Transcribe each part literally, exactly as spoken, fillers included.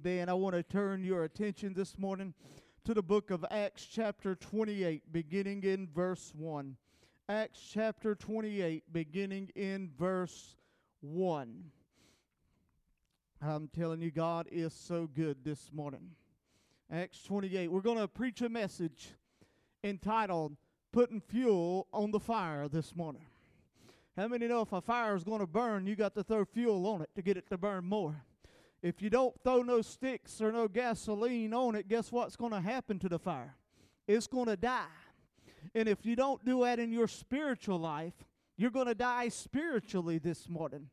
Amen. I want to turn your attention this morning to the book of Acts chapter twenty-eight, beginning in verse one. Acts chapter twenty-eight, beginning in verse one. I'm telling you, God is so good this morning. Acts twenty-eight. We're going to preach a message entitled, Putting Fuel on the Fire this morning. How many know if a fire is going to burn, you got to throw fuel on it to get it to burn more? If you don't throw no sticks or no gasoline on it, guess what's going to happen to the fire? It's going to die. And if you don't do that in your spiritual life, you're going to die spiritually this morning.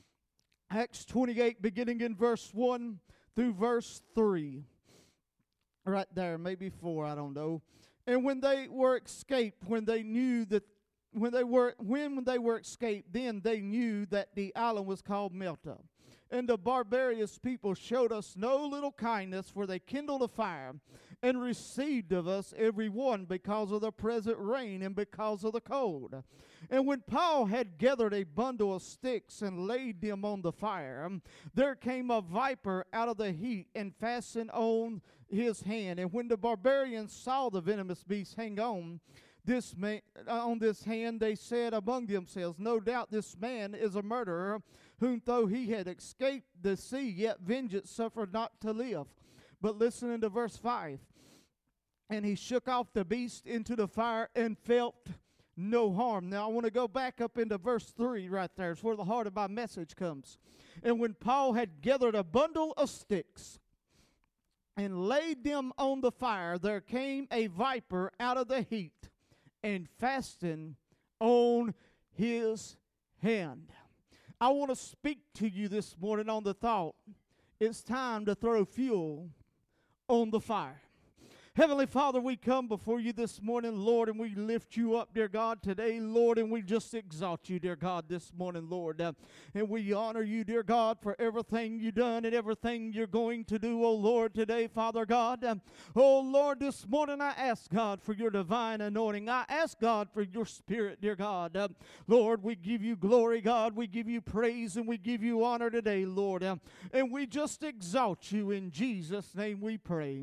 Acts twenty-eight, beginning in verse one through verse three. Right there, maybe four, I don't know. And when they were escaped, when they knew that When they were when they were escaped, then they knew that the island was called Malta. And the barbarous people showed us no little kindness, for they kindled a fire and received of us every one because of the present rain and because of the cold. And when Paul had gathered a bundle of sticks and laid them on the fire, there came a viper out of the heat and fastened on his hand. And when the barbarians saw the venomous beast hang on, This man, on this hand, they said among themselves, no doubt this man is a murderer, whom though he had escaped the sea, yet vengeance suffered not to live. But listen to verse five. And he shook off the beast into the fire and felt no harm. Now I want to go back up into verse three right there. It's where the heart of my message comes. And when Paul had gathered a bundle of sticks and laid them on the fire, there came a viper out of the heat and fasten on his hand. I want to speak to you this morning on the thought, it's time to throw fuel on the fire. Heavenly Father, we come before you this morning, Lord, and we lift you up, dear God, today, Lord, and we just exalt you, dear God, this morning, Lord. Uh, and we honor you, dear God, for everything you've done and everything you're going to do, oh Lord, today, Father God. Um, oh Lord, this morning I ask, God, for your divine anointing. I ask, God, for your spirit, dear God. Um, Lord, we give you glory, God. We give you praise and we give you honor today, Lord. Um, and we just exalt you in Jesus' name we pray.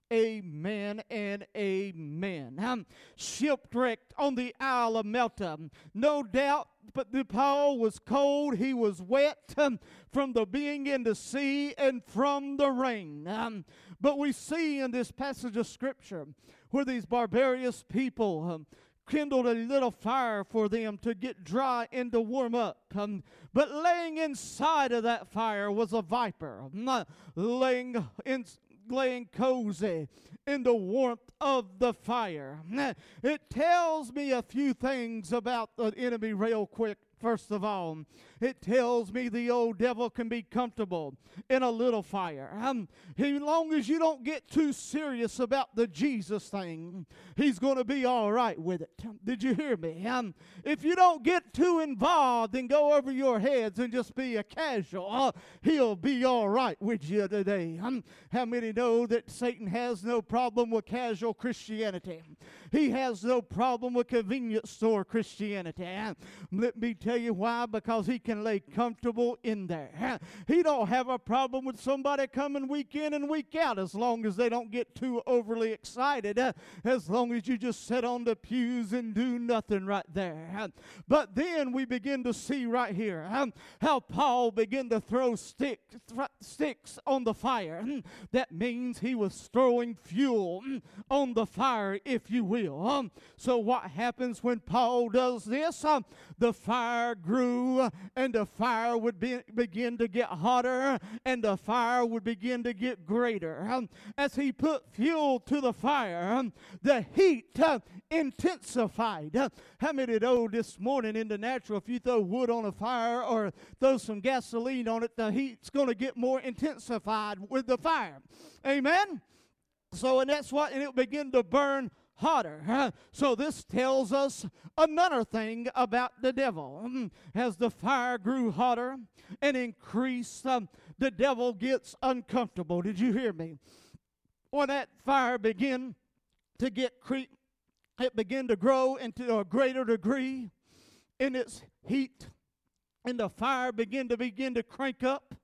Amen and amen. I'm shipwrecked on the Isle of Malta. No doubt, but the Paul was cold. He was wet um, from the being in the sea and from the rain. Um, but we see in this passage of Scripture where these barbarous people um, kindled a little fire for them to get dry and to warm up. Um, but laying inside of that fire was a viper. Um, laying in laying cozy in the warmth of the fire. It tells me a few things about the enemy real quick. First of all, it tells me the old devil can be comfortable in a little fire. Um, as long as you don't get too serious about the Jesus thing, he's going to be all right with it. Did you hear me? Um, if you don't get too involved and go over your heads and just be a casual, uh, he'll be all right with you today. Um, how many know that Satan has no problem with casual Christianity? He has no problem with convenience store Christianity. Um, let me tell you why. Because he can lay comfortable in there. He don't have a problem with somebody coming week in and week out, as long as they don't get too overly excited, uh, as long as you just sit on the pews and do nothing right there. But then we begin to see right here um, how Paul began to throw stick, th- sticks on the fire. That means he was throwing fuel on the fire, if you will. Um, so what happens when Paul does this? Um, the fire grew, and the fire would be, begin to get hotter, and the fire would begin to get greater. Um, as he put fuel to the fire, um, the heat uh, intensified. Uh, how many know this morning in the natural, if you throw wood on a fire or throw some gasoline on it, the heat's going to get more intensified with the fire. Amen? So, and that's what, and it began to burn hotter. Huh? So this tells us another thing about the devil. Um, as the fire grew hotter and increased, um, the devil gets uncomfortable. Did you hear me? When that fire began to get cre- it began to grow into a greater degree in its heat, and the fire began to begin to crank up.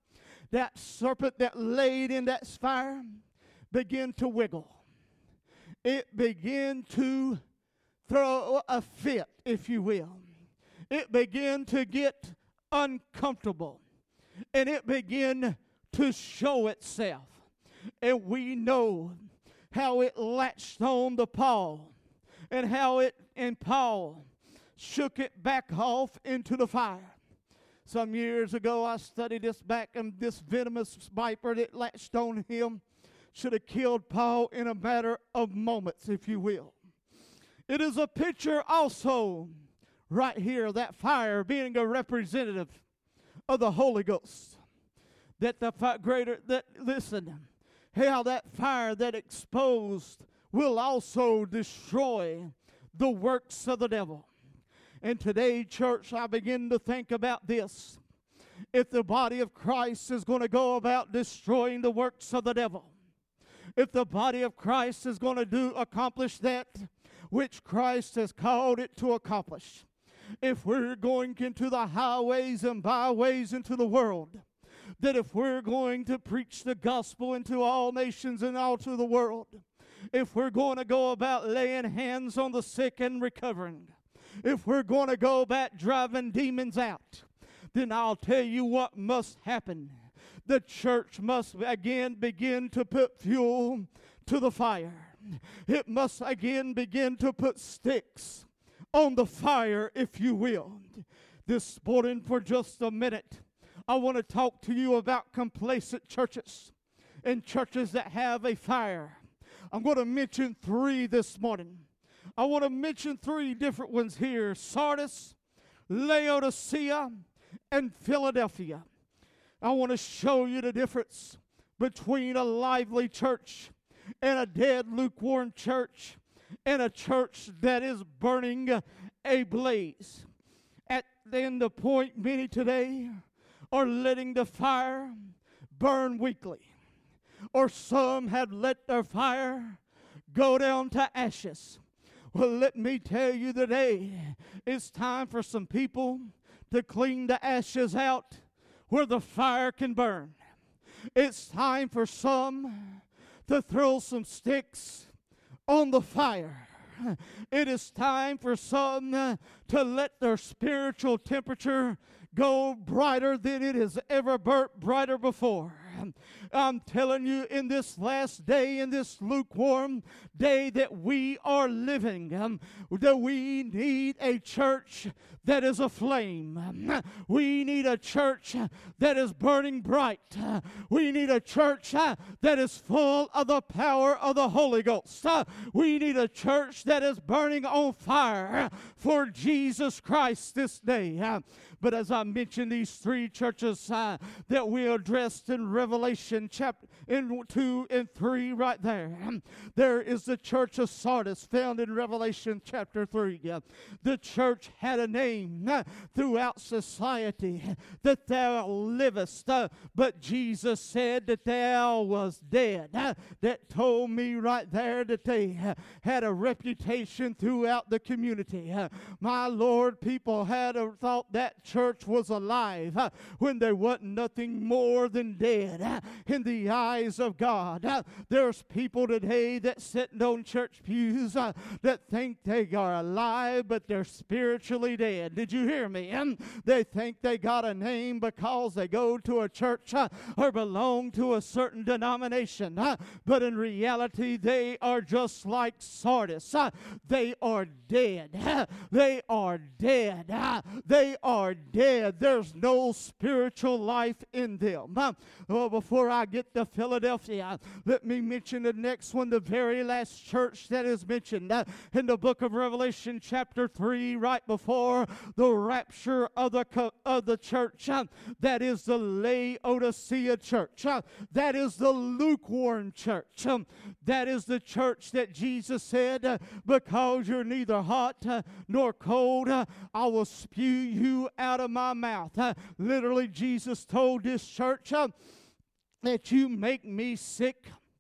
that serpent that laid in that fire began to wiggle. It began to throw a fit, if you will. It began to get uncomfortable. And it began to show itself. And we know how it latched on to Paul. And how it, and Paul shook it back off into the fire. Some years ago, I studied this back, and this venomous viper that latched on him should have killed Paul in a matter of moments, if you will. It is a picture also, right here, that fire being a representative of the Holy Ghost. That the fi- greater, that, listen, how that fire that exposed will also destroy the works of the devil. And today, church, I begin to think about this. If the body of Christ is going to go about destroying the works of the devil, if the body of Christ is going to do accomplish that which Christ has called it to accomplish, if we're going into the highways and byways into the world, that if we're going to preach the gospel into all nations and all to the world, if we're going to go about laying hands on the sick and recovering, if we're going to go about driving demons out, then I'll tell you what must happen. The church must again begin to put fuel to the fire. It must again begin to put sticks on the fire, if you will. This morning, for just a minute, I want to talk to you about complacent churches and churches that have a fire. I'm going to mention three this morning. I want to mention three different ones here: Sardis, Laodicea, and Philadelphia. I want to show you the difference between a lively church and a dead, lukewarm church, and a church that is burning ablaze. At then the point, many today are letting the fire burn weakly, or some have let their fire go down to ashes. Well, let me tell you today, it's time for some people to clean the ashes out where the fire can burn. It's time for some to throw some sticks on the fire. It is time for some uh, to let their spiritual temperature go brighter than it has ever burnt brighter before. I'm telling you, in this last day, in this lukewarm day that we are living, um, that we need a church that is aflame. We need a church that is burning bright. We need a church uh, that is full of the power of the Holy Ghost. Uh, we need a church that is burning on fire for Jesus Christ this day. Uh, But as I mentioned, these three churches uh, that we addressed in Revelation chapter in two and three, right there. There is the church of Sardis, found in Revelation chapter three. Uh, the church had a name uh, throughout society, that thou livest, uh, but Jesus said that thou was dead. Uh, that told me right there that they uh, had a reputation throughout the community. Uh, my Lord, people had a, thought that church was alive uh, when there wasn't nothing more than dead uh, in the eyes of God. Uh, there's people today that sitting on church pews uh, that think they are alive, but they're spiritually dead. Did you hear me? Um, they think they got a name because they go to a church uh, or belong to a certain denomination, uh, but in reality they are just like Sardis. Uh, they are dead. Uh, they are dead. Uh, they are dead. There's no spiritual life in them. Uh, well, before I get to Philadelphia, let me mention the next one, the very last church that is mentioned uh, in the book of Revelation chapter three, right before the rapture of the, co- of the church. Uh, that is the Laodicea church. Uh, that is the lukewarm church. Um, that is the church that Jesus said, uh, because you're neither hot uh, nor cold, uh, I will spew you out of my mouth. Uh, literally, Jesus told this church uh, that you make me sick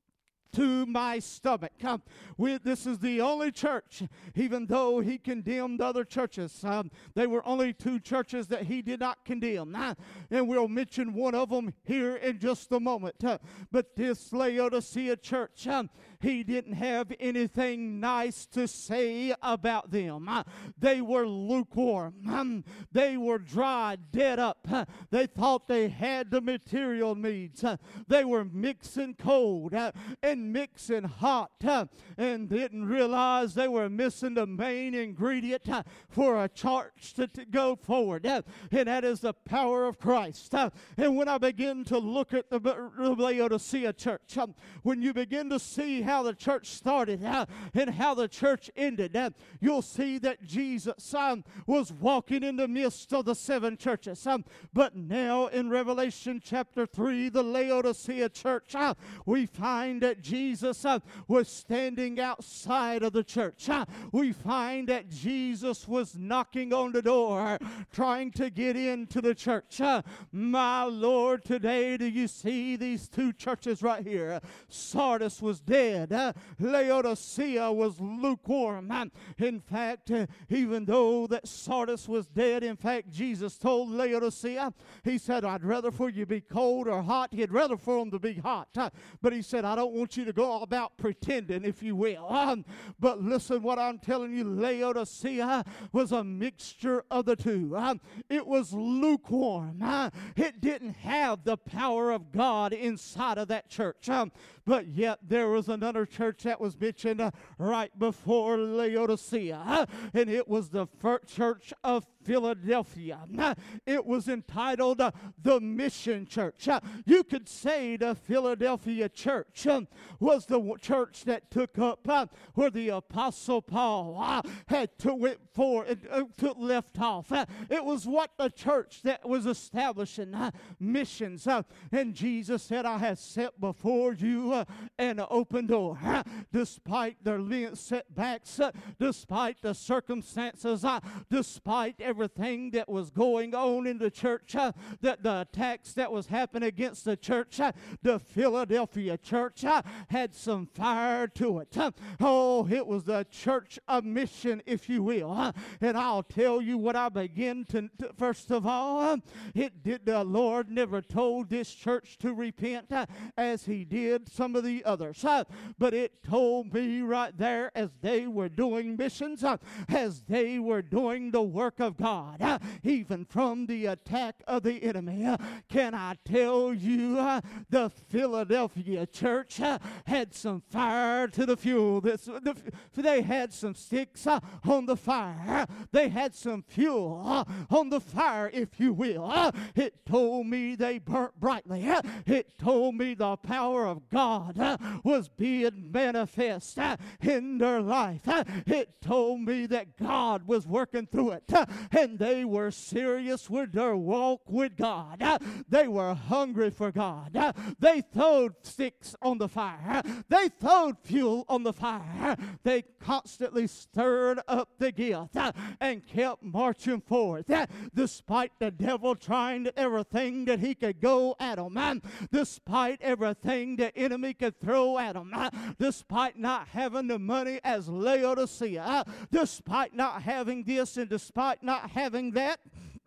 to my stomach. Um, we, this is the only church, even though he condemned other churches. Um, they were only two churches that he did not condemn. Uh, and we'll mention one of them here in just a moment. Uh, but this Laodicea church, um, he didn't have anything nice to say about them. Uh, they were lukewarm. Um, they were dry, dead up. Uh, they thought they had the material needs. Uh, they were mixing cold uh, and mixing hot uh, and didn't realize they were missing the main ingredient uh, for a church to, to go forward. Uh, and that is the power of Christ. Uh, and when I begin to look at the, the Laodicea church, um, when you begin to see how the church started uh, and how the church ended, uh, you'll see that Jesus um, was walking in the midst of the seven churches. Um, but now in Revelation chapter three, the Laodicea church, uh, we find that Jesus uh, was standing outside of the church. Uh, we find that Jesus was knocking on the door, trying to get into the church. Uh, my Lord, today do you see these two churches right here? Sardis was dead. Uh, Laodicea was lukewarm. Uh, in fact, uh, even though that Sardis was dead, in fact, Jesus told Laodicea, he said, I'd rather for you be cold or hot. He'd rather for them to be hot. Uh, but he said, I don't want you to go about pretending, if you will. Um, but listen, what I'm telling you, Laodicea was a mixture of the two. Um, it was lukewarm. Uh, it didn't have the power of God inside of that church. Um, but yet there was another church that was mentioned uh, right before Laodicea. Uh, and it was the first church of Philadelphia. Uh, it was entitled uh, the Mission Church. Uh, you could say the Philadelphia church um, was the w- church that took up uh, where the Apostle Paul uh, had to went for and uh, took left off. Uh, it was what the church that was establishing uh, missions. Uh, and Jesus said, I have set before you uh, an open door. Uh, despite their setbacks, uh, despite the circumstances, uh, despite everything that was going on in the church, uh, that the attacks that was happening against the church, uh, the Philadelphia church uh, had some fire to it. Uh, oh, it was the church of mission, if you will. Uh, and I'll tell you what I begin to, to first of all, uh, it did the Lord never told this church to repent uh, as he did some of the others. Uh, but it told me right there as they were doing missions, uh, as they were doing the work of God, uh, even from the attack of the enemy. Uh, can I tell you, uh, the Philadelphia church uh, had some fire to the fuel. This, the, they had some sticks uh, on the fire. They had some fuel uh, on the fire, if you will. Uh, it told me they burnt brightly. Uh, it told me the power of God uh, was being manifest uh, in their life. Uh, it told me that God was working through it. Uh, and they were serious with their walk with God. Uh, they were hungry for God. Uh, they throwed sticks on the fire. Uh, they throwed fuel on the fire. Uh, they constantly stirred up the gift uh, and kept marching forth. Uh, despite the devil trying everything that he could go at them. Uh, despite everything the enemy could throw at them. Uh, despite not having the money as Laodicea. Uh, despite not having this and despite not having that,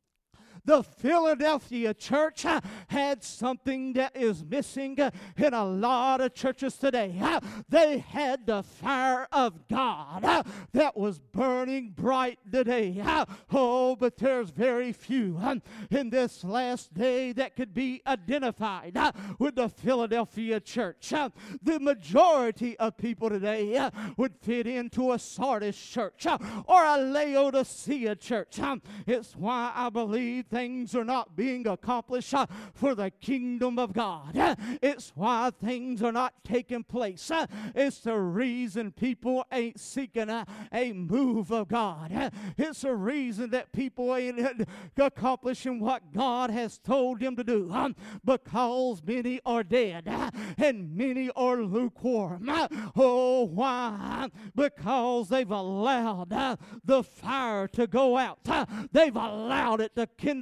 the Philadelphia church uh, had something that is missing uh, in a lot of churches today. Uh, they had the fire of God uh, that was burning bright today. Uh, oh, but there's very few um, in this last day that could be identified uh, with the Philadelphia church. Uh, the majority of people today uh, would fit into a Sardis church uh, or a Laodicea church. Um, it's why I believe things are not being accomplished uh, for the kingdom of God. Uh, it's why things are not taking place. Uh, it's the reason people ain't seeking a, a move of God. Uh, it's the reason that people ain't uh, accomplishing what God has told them to do. Um, because many are dead uh, and many are lukewarm. Uh, oh, why? Because they've allowed uh, the fire to go out. Uh, they've allowed it to kindle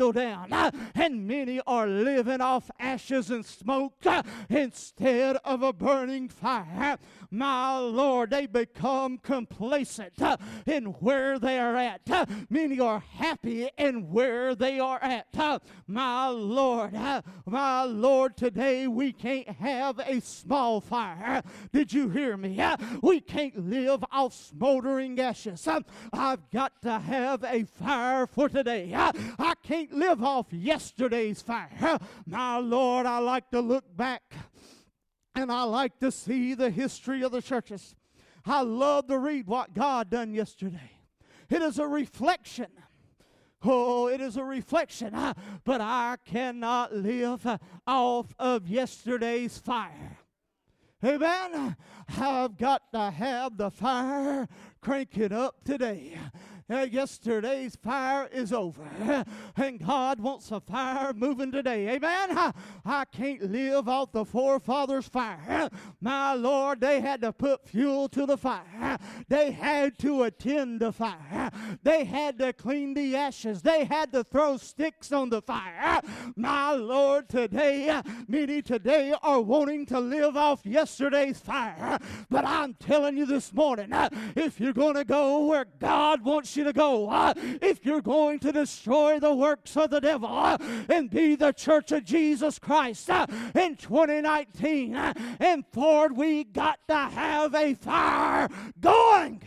dwindle down, and many are living off ashes and smoke instead of a burning fire. My Lord, they become complacent in where they are at. Many are happy in where they are at. My Lord, my Lord, today we can't have a small fire. Did you hear me? We can't live off smoldering ashes. I've got to have a fire for today. I can't live off yesterday's fire. My Lord, I like to look back and I like to see the history of the churches. I love to read what God done yesterday. It is a reflection. Oh, it is a reflection. But I cannot live off of yesterday's fire. Amen. I've got to have the fire cranking up today. Uh, yesterday's fire is over, and God wants a fire moving today. Amen. I, I can't live off the forefathers' fire. My Lord, they had to put fuel to the fire. They had to attend the fire. They had to clean the ashes. They had to throw sticks on the fire. My Lord, today, many today are wanting to live off yesterday's fire. But I'm telling you this morning, if you're going to go where God wants you to go, uh, if you're going to destroy the works of the devil uh, and be the church of Jesus Christ uh, in twenty nineteen uh, and forward, we got to have a fire going.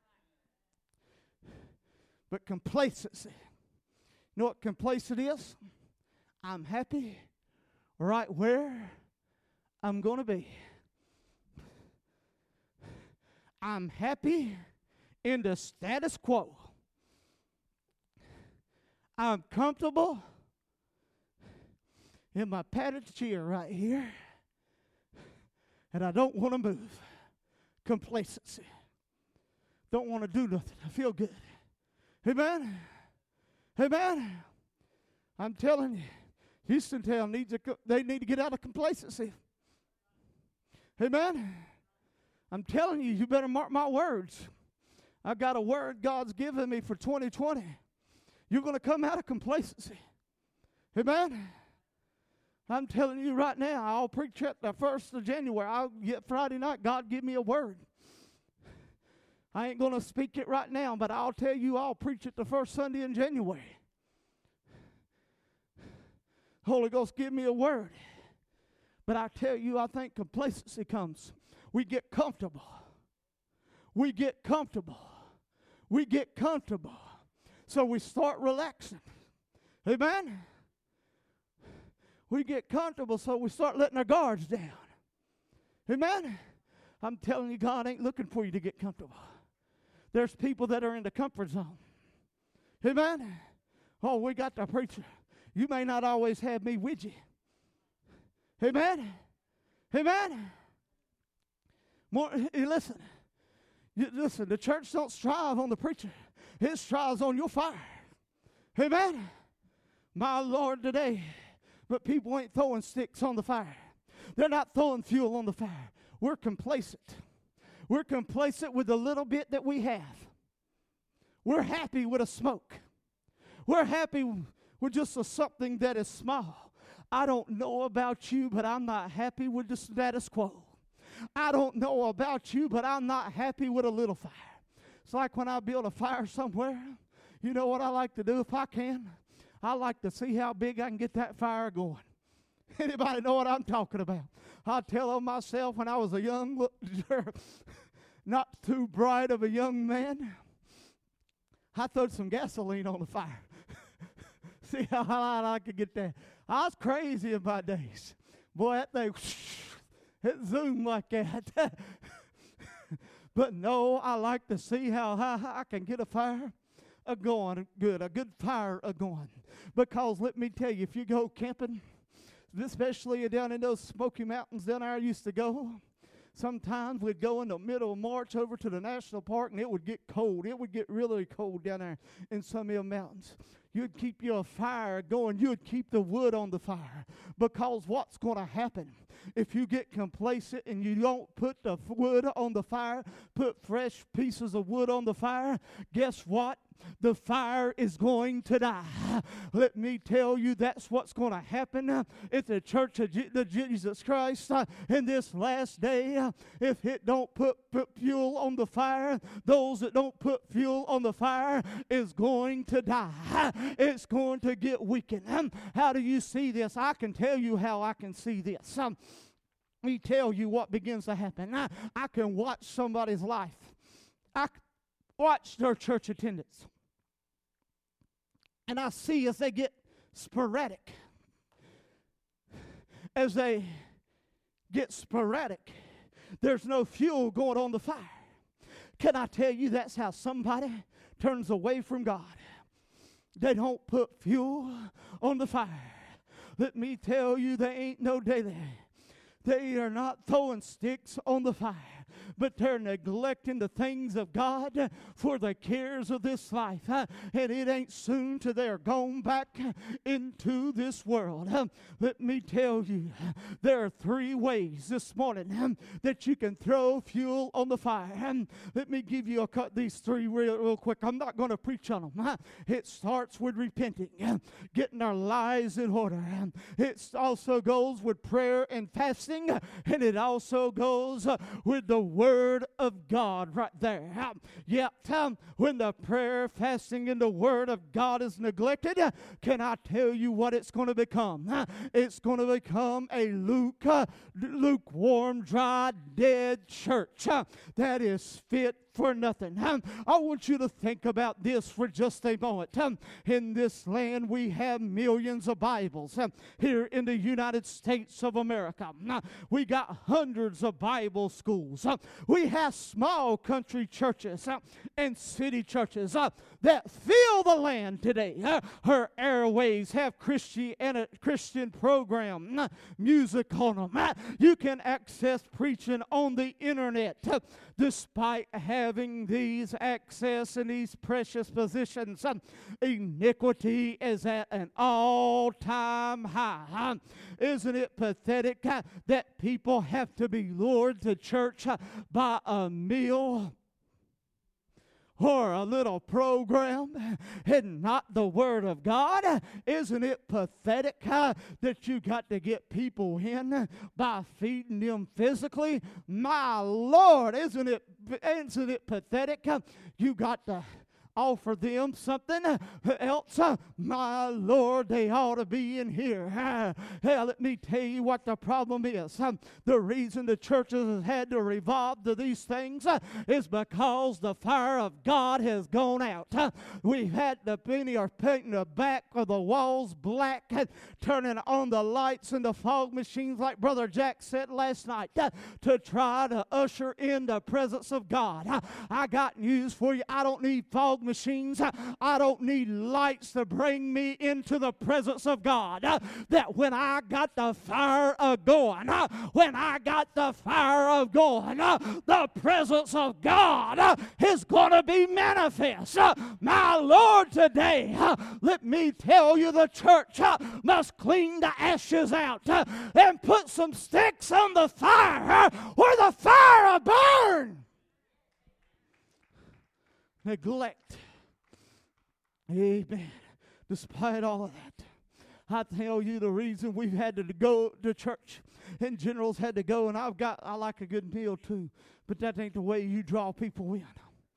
But complacency, you know what complacent is? I'm happy right where I'm going to be. I'm happy in the status quo. I'm comfortable in my padded chair right here, and I don't want to move. Complacency. Don't want to do nothing. I feel good. Amen? Amen? I'm telling you, Houston Town needs a, they need to get out of complacency. Amen? I'm telling you, you better mark my words. I got a word God's given me for twenty twenty. You're going to come out of complacency. Amen? I'm telling you right now, I'll preach at the first of January. I'll get Friday night, God give me a word. I ain't going to speak it right now, but I'll tell you I'll preach it the first Sunday in January. Holy Ghost, give me a word. But I tell you, I think complacency comes. We get comfortable. We get comfortable. We get comfortable. So we start relaxing. Amen? We get comfortable, so we start letting our guards down. Amen? I'm telling you, God ain't looking for you to get comfortable. There's people that are in the comfort zone. Amen? Oh, we got the preacher. You may not always have me with you. Amen? Amen? More, listen. You, listen, the church don't strive on the preacher. It strives on your fire. Amen? My Lord, today. But people ain't throwing sticks on the fire. They're not throwing fuel on the fire. We're complacent. We're complacent with the little bit that we have. We're happy with a smoke. We're happy with just a something that is small. I don't know about you, but I'm not happy with the status quo. I don't know about you, but I'm not happy with a little fire. It's like when I build a fire somewhere, you know what I like to do if I can? I like to see how big I can get that fire going. Anybody know what I'm talking about? I tell of myself when I was a young, not too bright of a young man, I threw some gasoline on the fire. See how high I could get that. I was crazy in my days. Boy, that thing, it zoomed like that. But no, I like to see how high I can get a fire a going good, a good fire a going. Because let me tell you, if you go camping, especially down in those Smoky Mountains down there I used to go, sometimes we'd go in the middle of March over to the national park and it would get cold. It would get really cold down there in some of the mountains. You'd keep your fire going. You'd keep the wood on the fire. Because what's going to happen if you get complacent and you don't put the wood on the fire, put fresh pieces of wood on the fire, guess what? The fire is going to die. Let me tell you, that's what's going to happen at the Church of Je- the Jesus Christ uh, in this last day. Uh, if it don't put, put fuel on the fire, those that don't put fuel on the fire is going to die. It's going to get weakened. Um, how do you see this? I can tell you how I can see this. Um, let me tell you what begins to happen. I, I can watch somebody's life. I watch their church attendance. And I see as they get sporadic, as they get sporadic, there's no fuel going on the fire. Can I tell you that's how somebody turns away from God? They don't put fuel on the fire. Let me tell you, there ain't no day there. They are not throwing sticks on the fire, but they're neglecting the things of God for the cares of this life. Uh, and it ain't soon till they're gone back into this world. Uh, let me tell you, there are three ways this morning um, that you can throw fuel on the fire. Um, let me give you a cut these three real, real quick. I'm not going to preach on them. Uh, it starts with repenting, uh, getting our lives in order. Um, it also goes with prayer and fasting. And it also goes uh, with the Word of God right there. Um, yep, um, when the prayer, fasting, and the Word of God is neglected, uh, can I tell you what it's going to become? Uh, it's going to become a luke, uh, lukewarm, dry, dead church uh, that is fit for nothing. Um, I want you to think about this for just a moment. Um, in this land, we have millions of Bibles. Um, here in the United States of America, uh, we got hundreds of Bible schools. Uh, we have small country churches uh, and city churches uh, that fill the land today. Uh, her airways have Christian and a Christian program, uh, music on them. Uh, you can access preaching on the internet. Uh, despite having these access and these precious positions, um, iniquity is at an all-time high. Um, isn't it pathetic uh, that people have to be lured to church uh, by a meal or a little program and not the Word of God? Isn't it pathetic uh, that you got to get people in by feeding them physically? My Lord, isn't it, isn't it pathetic? Uh, you got to offer them something else. My Lord, they ought to be in here. Hey, let me tell you what the problem is. The reason the churches have had to revolve to these things is because the fire of God has gone out. We've had the penny or painting the back of the walls black, turning on the lights and the fog machines like Brother Jack said last night to try to usher in the presence of God. I got news for you. I don't need fog machines. I don't need lights to bring me into the presence of God. That when I got the fire of going, when I got the fire of going, the presence of God is going to be manifest. My Lord, today, let me tell you, the church must clean the ashes out and put some sticks on the fire where the fire will burn. Neglect. Amen. Despite all of that, I tell you the reason we've had to go to church and generals had to go, and I've got, I like a good meal too, but that ain't the way you draw people in.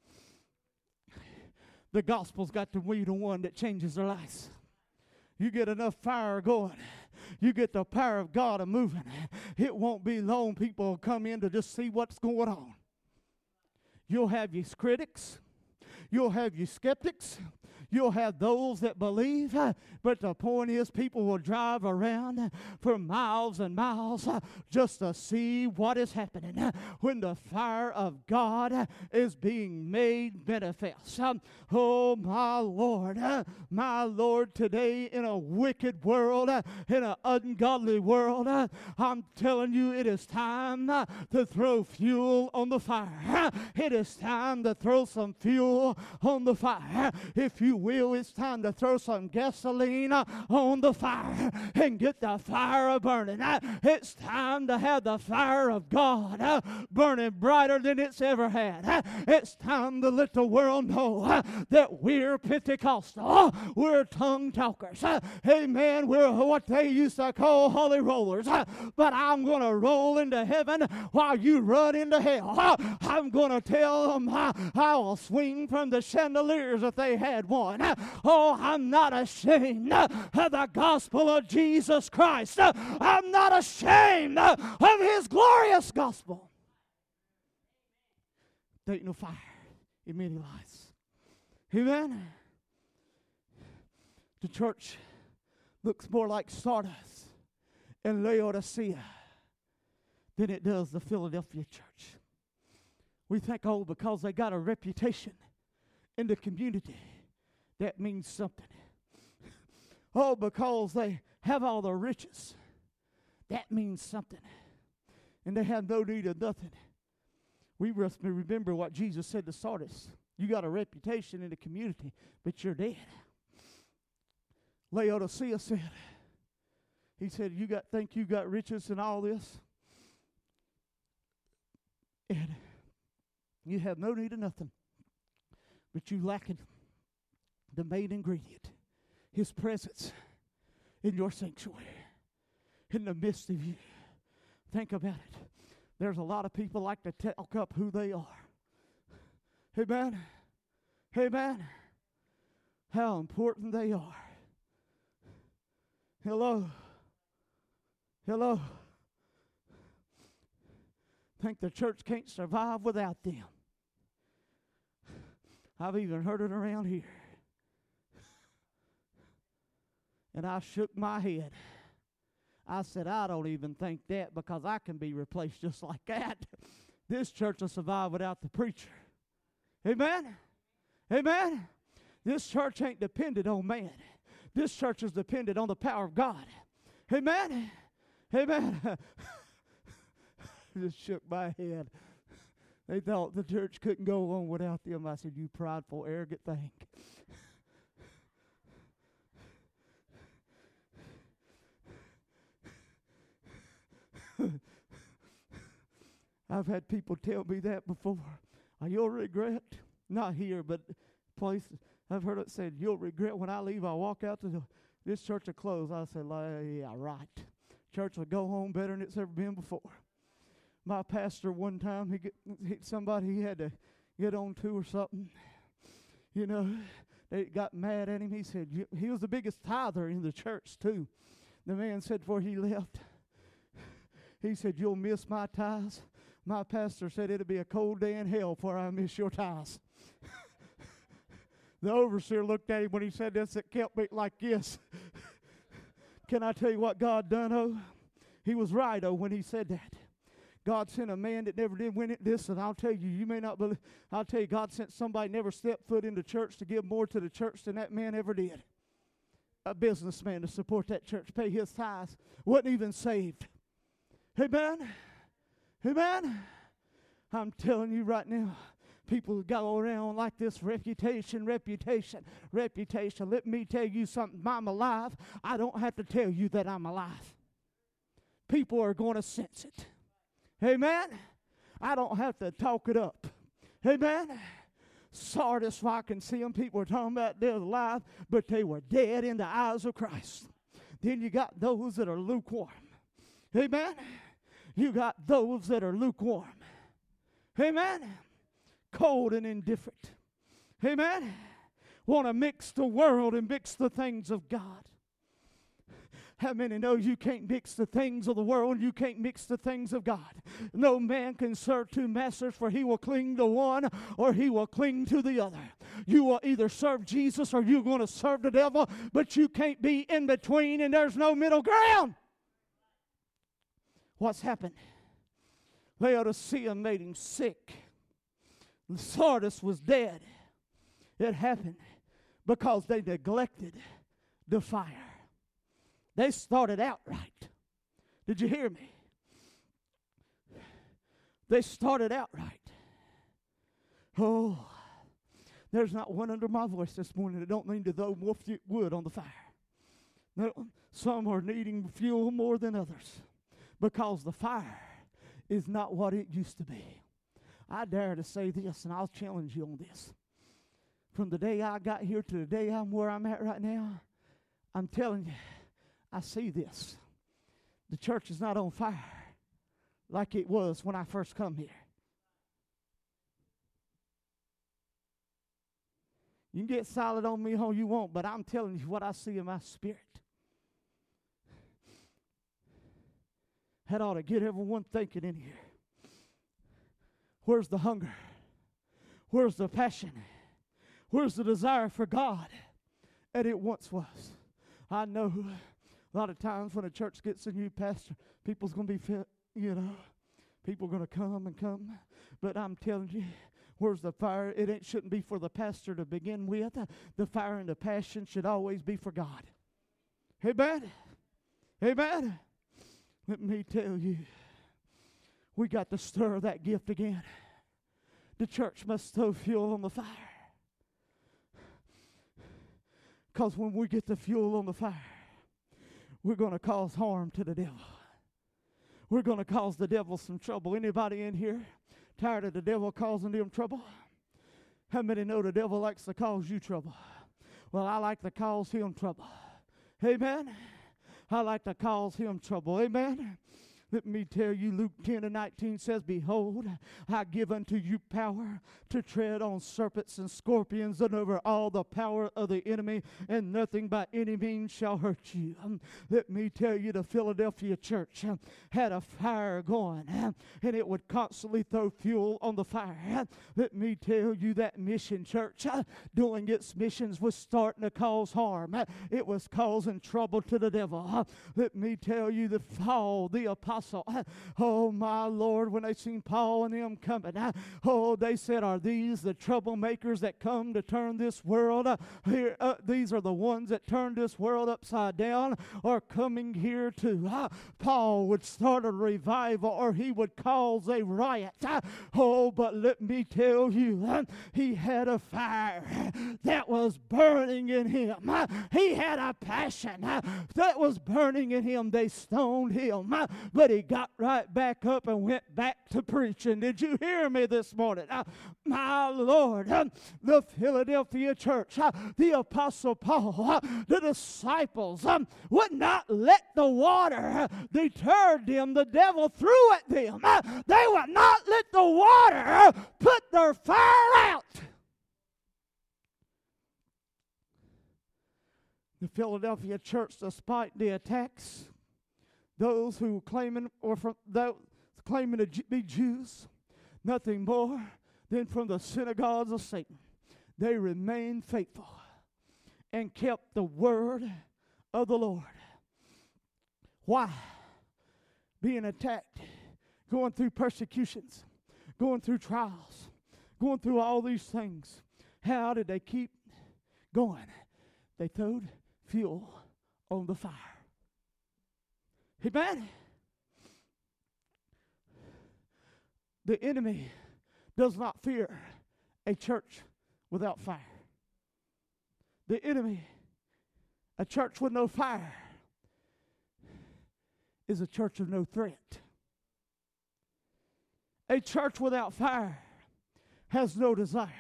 The gospel's got to be the one that changes their lives. You get enough fire going, you get the power of God a moving, it won't be long people will come in to just see what's going on. You'll have your critics, you'll have your skeptics, you'll have those that believe, uh, but the point is people will drive around uh, for miles and miles uh, just to see what is happening uh, when the fire of God uh, is being made manifest. Um, oh, my Lord, uh, my Lord, today in a wicked world, uh, in an ungodly world, uh, I'm telling you, it is time uh, to throw fuel on the fire. Uh, it is time to throw some fuel on the fire. If you will, it's time to throw some gasoline uh, on the fire and get the fire a burning. Uh, it's time to have the fire of God uh, burning brighter than it's ever had. Uh, it's time to let the world know uh, that we're Pentecostal. Uh, we're tongue talkers. Uh, amen. We're what they used to call holy rollers. Uh, but I'm going to roll into heaven while you run into hell. Uh, I'm going to tell them uh, I will swing from the chandeliers if they had one. Uh, oh, I'm not ashamed uh, of the gospel of Jesus Christ. Uh, I'm not ashamed uh, of his glorious gospel. There ain't no fire in many lives. Amen. The church looks more like Sardis and Laodicea than it does the Philadelphia church. We think, oh, because they got a reputation in the community, that means something. Oh, because they have all the riches, that means something. And they have no need of nothing. We must remember what Jesus said to Sardis. You got a reputation in the community, but you're dead. Laodicea said, he said, you got think you got riches and all this, and you have no need of nothing, but you lacking the main ingredient, his presence in your sanctuary, in the midst of you. Think about it. There's a lot of people like to talk up who they are. Amen. Amen. How important they are. Hello. Hello. Think the church can't survive without them. I've even heard it around here. And I shook my head. I said, I don't even think that, because I can be replaced just like that. This church will survive without the preacher. Amen? Amen? This church ain't dependent on man. This church is dependent on the power of God. Amen? Amen? I just shook my head. They thought the church couldn't go on without them. I said, you prideful, arrogant thing. I've had people tell me that before. You'll regret, not here, but places. I've heard it said, you'll regret when I leave, I'll walk out to the, this church will close. I said, yeah, right. Church will go home better than it's ever been before. My pastor one time, he, get, he somebody he had to get on to or something. You know, they got mad at him. He said, he was the biggest tither in the church too. The man said before he left, he said, you'll miss my tithes. My pastor said it'll be a cold day in hell before I miss your tithes. The overseer looked at him when he said this. It kept me like this. Can I tell you what God done, oh? He was right, oh, when he said that. God sent a man that never did win it. This, and I'll tell you, you may not believe. I'll tell you, God sent somebody never stepped foot into church to give more to the church than that man ever did. A businessman to support that church, pay his tithes, wasn't even saved. Amen? Amen? I'm telling you right now, people go around like this, reputation, reputation, reputation. Let me tell you something. I'm alive. I don't have to tell you that I'm alive. People are going to sense it. Amen? I don't have to talk it up. Amen? Sardis, I can see them. People are talking about they're alive, but they were dead in the eyes of Christ. Then you got those that are lukewarm. Amen? You got those that are lukewarm. Amen? Cold and indifferent. Amen? Want to mix the world and mix the things of God. How many know you can't mix the things of the world, you can't mix the things of God? No man can serve two masters, for he will cling to one or he will cling to the other. You will either serve Jesus or you're going to serve the devil, but you can't be in between, and there's no middle ground. What's happened? Laodicea made him sick. Sardis was dead. It happened because they neglected the fire. They started out right. Did you hear me? They started out right. Oh, There's not one under my voice this morning that don't need to throw more fu- wood on the fire. No, some are needing fuel more than others because the fire is not what it used to be. I dare to say this, and I'll challenge you on this. From the day I got here to the day I'm where I'm at right now, I'm telling you, I see this. The church is not on fire like it was when I first come here. You can get silent on me all you want, but I'm telling you what I see in my spirit. That ought to get everyone thinking in here. Where's the hunger? Where's the passion? Where's the desire for God? And it once was. I know a lot of times when a church gets a new pastor, people's going to be, fit, you know, people are going to come and come. But I'm telling you, where's the fire? It ain't, shouldn't be for the pastor to begin with. The fire and the passion should always be for God. Amen? Amen? Let me tell you, we got to stir that gift again. The church must throw fuel on the fire. Because when we get the fuel on the fire, we're going to cause harm to the devil. We're going to cause the devil some trouble. Anybody in here tired of the devil causing them trouble? How many know the devil likes to cause you trouble? Well, I like to cause him trouble. Amen? I like to cause him trouble. Amen? Let me tell you, Luke ten and nineteen says, behold, I give unto you power to tread on serpents and scorpions and over all the power of the enemy, and nothing by any means shall hurt you. Um, let me tell you, the Philadelphia church um, had a fire going, um, and it would constantly throw fuel on the fire. Um, let me tell you, that mission church uh, doing its missions was starting to cause harm. Uh, it was causing trouble to the devil. Uh, let me tell you, the Paul, the apostle, oh my Lord, when they seen Paul and them coming, oh, they said, are these the troublemakers that come to turn this world? Uh, here, uh, these are the ones that turn this world upside down, or coming here to. Uh, Paul would start a revival, or he would cause a riot. Uh, oh, but let me tell you, uh, he had a fire that was burning in him. Uh, he had a passion uh, that was burning in him. They stoned him, uh, but he got right back up and went back to preaching. Did you hear me this morning? Uh, my Lord, uh, the Philadelphia church, uh, the Apostle Paul, uh, the disciples um, would not let the water uh, deter them. The devil threw at them. Uh, they would not let the water uh, put their fire out. The Philadelphia church, despite the attacks, those who claiming or from those claiming to be Jews, nothing more than from the synagogues of Satan, they remained faithful and kept the word of the Lord. Why? Being attacked, going through persecutions, going through trials, going through all these things. How did they keep going? They throwed fuel on the fire. Amen. The enemy does not fear a church without fire. The enemy, a church with no fire, is a church of no threat. A church without fire has no desire.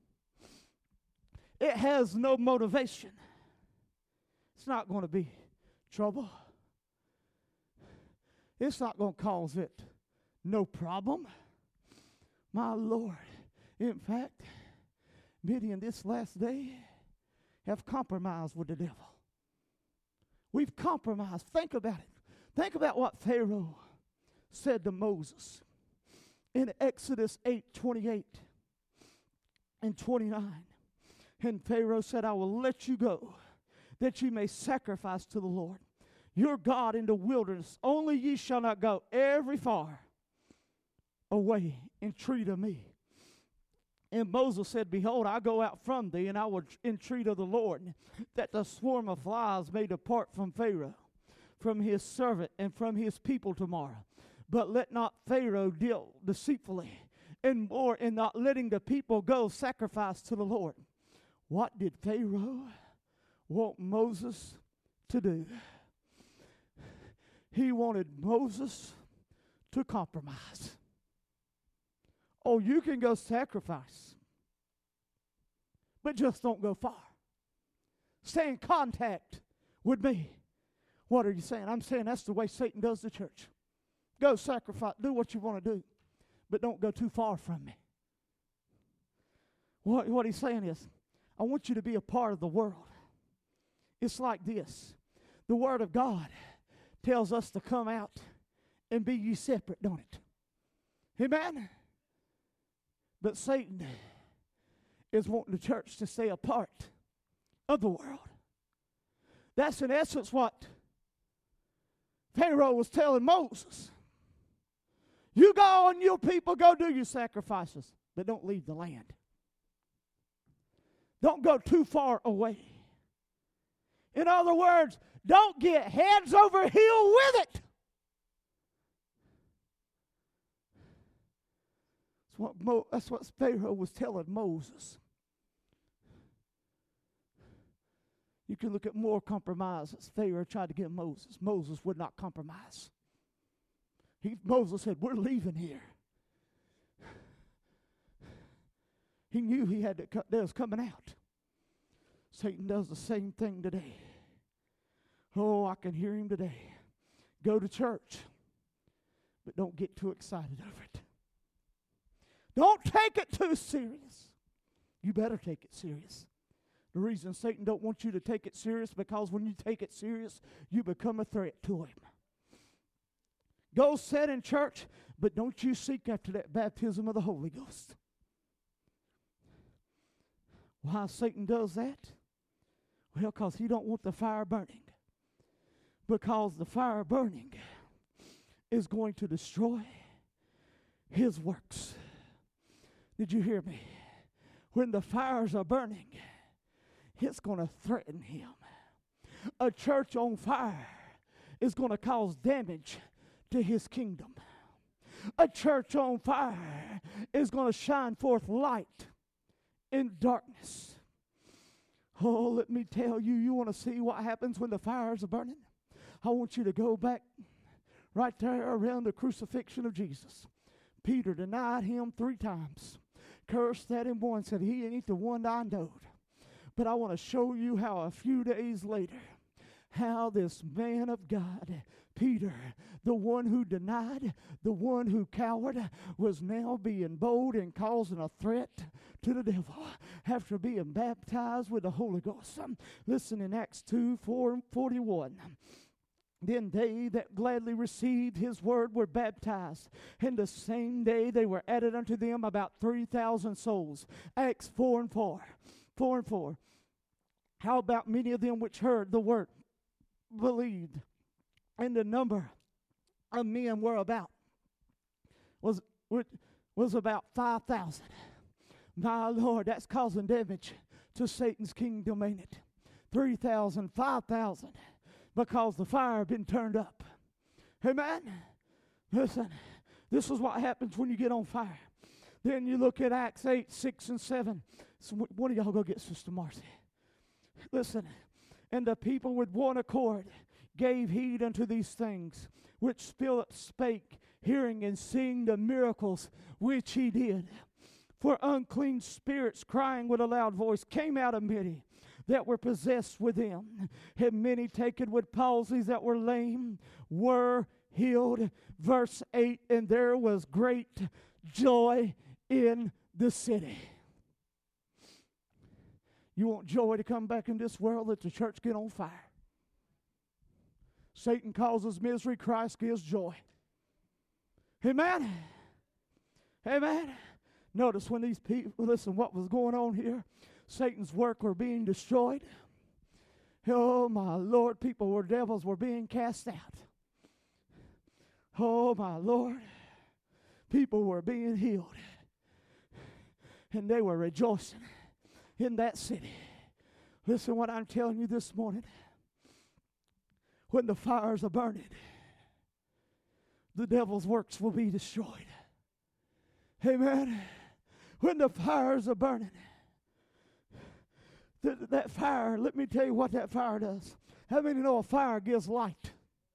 It has no motivation. It's not going to be trouble. It's not going to cause it no problem. My Lord. In fact, many in this last day have compromised with the devil. We've compromised. Think about it. Think about what Pharaoh said to Moses in Exodus eight twenty-eight and twenty-nine. And Pharaoh said, I will let you go, that you may sacrifice to the Lord your God in the wilderness. Only ye shall not go every far away entreat of me. And Moses said, behold, I go out from thee, and I will entreat of the Lord, that the swarm of flies may depart from Pharaoh, from his servant, and from his people tomorrow. But let not Pharaoh deal deceitfully and more in not letting the people go sacrifice to the Lord. What did Pharaoh want Moses to do? He wanted Moses to compromise. Oh, you can go sacrifice, but just don't go far. Stay in contact with me. What are you saying? I'm saying that's the way Satan does the church. Go sacrifice, do what you want to do, but don't go too far from me. What, what he's saying is, I want you to be a part of the world. It's like this. The Word of God tells us to come out and be ye separate, don't it? Amen? But Satan is wanting the church to stay a part of the world. That's in essence what Pharaoh was telling Moses. You go and your people go do your sacrifices, but don't leave the land. Don't go too far away. In other words, don't get heads over heel with it. That's what, Mo, that's what Pharaoh was telling Moses. You can look at more compromises Pharaoh tried to give Moses. Moses would not compromise. He, Moses said, we're leaving here. He knew he had to cut, that was coming out. Satan does the same thing today. Oh, I can hear him today. Go to church, but don't get too excited over it. Don't take it too serious. You better take it serious. The reason Satan don't want you to take it serious, because when you take it serious, you become a threat to him. Go sit in church, but don't you seek after that baptism of the Holy Ghost. Why Satan does that? Well, because he don't want the fire burning. Because the fire burning is going to destroy his works. Did you hear me? When the fires are burning, it's going to threaten him. A church on fire is going to cause damage to his kingdom. A church on fire is going to shine forth light in darkness. Oh, let me tell you, you want to see what happens when the fires are burning? I want you to go back right there around the crucifixion of Jesus. Peter denied him three times, cursed at him once, said he ain't the one I knowed. But I want to show you how a few days later, how this man of God, Peter, the one who denied, the one who cowered, was now being bold and causing a threat to the devil after being baptized with the Holy Ghost. Um, listen in Acts two, four, and forty-one. Then they that gladly received his word were baptized, and the same day they were added unto them about three thousand souls. Acts four and four. four and four. How about many of them which heard the word believed? And the number of men were about was was about five thousand. My Lord, that's causing damage to Satan's kingdom, ain't it? Three thousand, five thousand, because the fire had been turned up. Amen? Listen, this is what happens when you get on fire. Then you look at Acts eight, six, and seven. So one of y'all go get Sister Marcy. Listen, and the people with one accord gave heed unto these things, which Philip spake, hearing and seeing the miracles which he did. For unclean spirits, crying with a loud voice, came out of many that were possessed with them, and many taken with palsies that were lame were healed. Verse eight, and there was great joy in the city. You want joy to come back in this world? Let the church get on fire. Satan causes misery, Christ gives joy. Amen? Amen? Notice when these people, listen, what was going on here? Satan's work were being destroyed. Oh, my Lord, people were devils were being cast out. Oh, my Lord, people were being healed. And they were rejoicing in that city. Listen what I'm telling you this morning. When the fires are burning, the devil's works will be destroyed. Amen. When the fires are burning, th- that fire, let me tell you what that fire does. How many know a fire gives light?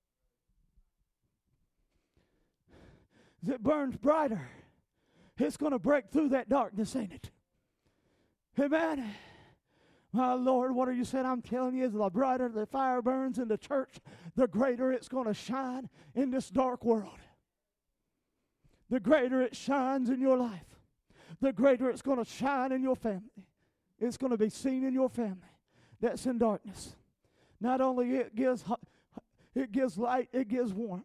As it burns brighter, it's going to break through that darkness, ain't it? Amen. My Lord, what are you saying? I'm telling you, the brighter the fire burns in the church, the greater it's going to shine in this dark world. The greater it shines in your life, the greater it's going to shine in your family. It's going to be seen in your family that's in darkness. Not only it gives it gives light, it gives warmth.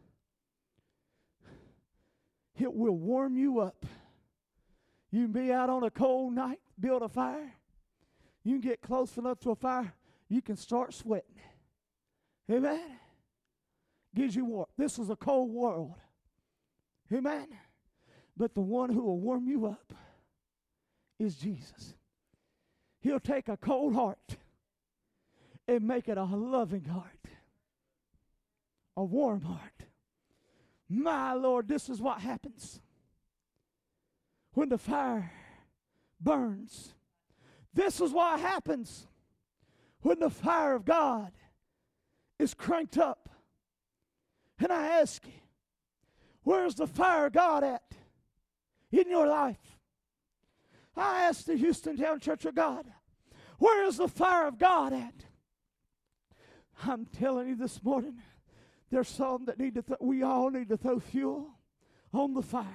It will warm you up. You can be out on a cold night, build a fire. You can get close enough to a fire, you can start sweating. Amen? Gives you warmth. This is a cold world. Amen? But the one who will warm you up is Jesus. He'll take a cold heart and make it a loving heart, a warm heart. My Lord, this is what happens when the fire burns. This is what happens when the fire of God is cranked up. And I ask you, where's the fire of God at in your life? I ask the Houstontown Church of God, where is the fire of God at? I'm telling you this morning, there's some that need to, th- we all need to throw fuel on the fire.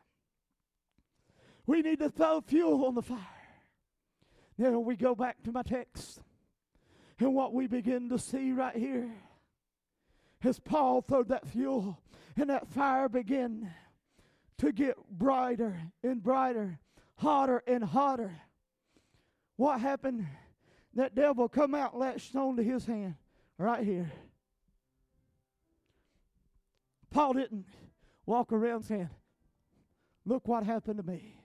We need to throw fuel on the fire. Now we go back to my text. And what we begin to see right here is Paul threw that fuel and that fire began to get brighter and brighter, hotter and hotter. What happened? That devil come out and latched onto his hand right here. Paul didn't walk around saying, look what happened to me.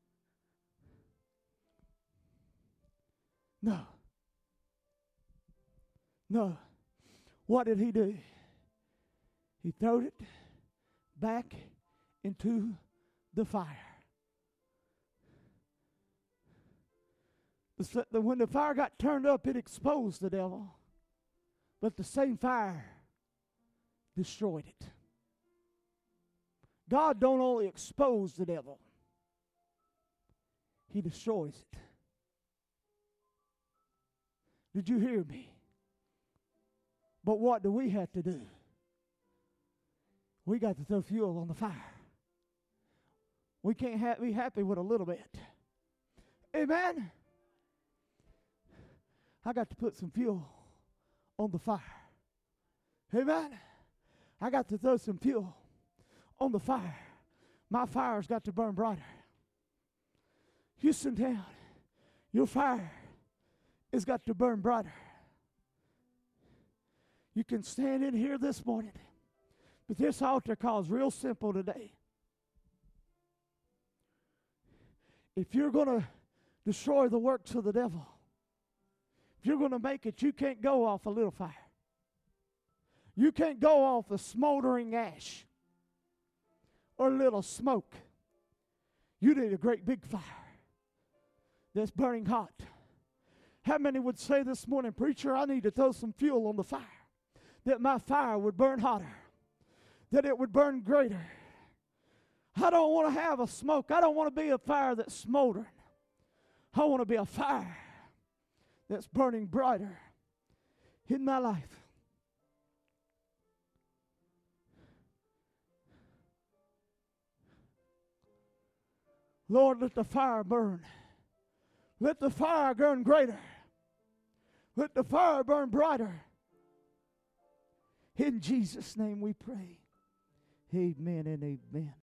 No. No. What did he do? He threw it back into the fire. The, when the fire got turned up, it exposed the devil. But the same fire destroyed it. God don't only expose the devil, He destroys it. Did you hear me? But what do we have to do? We got to throw fuel on the fire. We can't ha- be happy with a little bit. Amen? I got to put some fuel on the fire. Amen? I got to throw some fuel on the fire. My fire's got to burn brighter. Houstontown, your fire has got to burn brighter. You can stand in here this morning, but this altar call is real simple today. If you're going to destroy the works of the devil, if you're going to make it, you can't go off a little fire. You can't go off a smoldering ash or a little smoke. You need a great big fire that's burning hot. How many would say this morning, preacher, I need to throw some fuel on the fire, that my fire would burn hotter, that it would burn greater. I don't want to have a smoke. I don't want to be a fire that's smoldering. I want to be a fire that's burning brighter in my life. Lord, let the fire burn. Let the fire burn greater. Let the fire burn brighter. In Jesus' name we pray. Amen and amen.